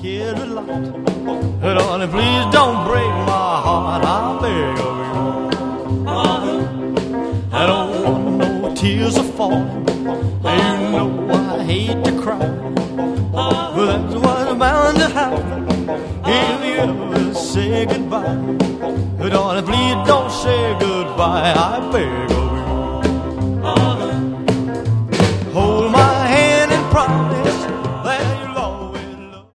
cared a lot. Darling, please don't break my heart, I beg of you. I don't want no tears are falling. You know I hate to cry, but that's what's bound to happen if you ever say goodbye. Darling, please don't say goodbye, I beg of you.